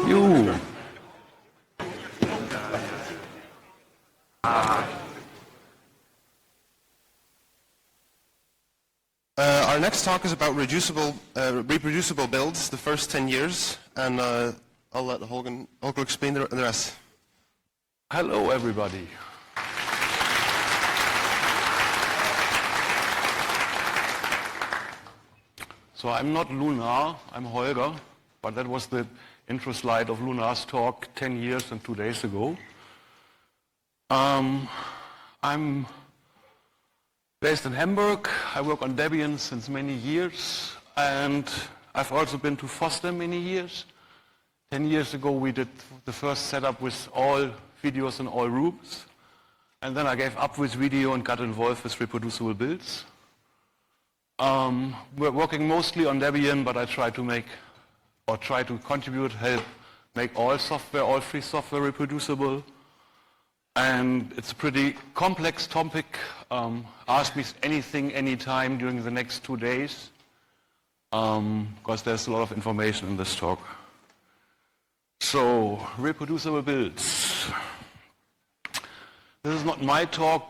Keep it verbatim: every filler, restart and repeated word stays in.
You. Uh, our next talk is about reducible, uh, reproducible builds, the first ten years, and uh, I'll let Holger, Holger explain the, the rest. Hello, everybody. So I'm not Lunar, I'm Holger, but that was the intro slide of Lunar's talk ten years and two days ago. Um, I'm based in Hamburg. I work on Debian since many years, and I've also been to Foster many years. Ten years ago we did the first setup with all videos in all rooms, and then I gave up with video and got involved with reproducible builds. Um, we're working mostly on Debian, but I try to make, or try to contribute, help make all software, all free software reproducible. And it's a pretty complex topic. Um, ask me anything, anytime during the next two days, um, because there's a lot of information in this talk. So, reproducible builds. This is not my talk.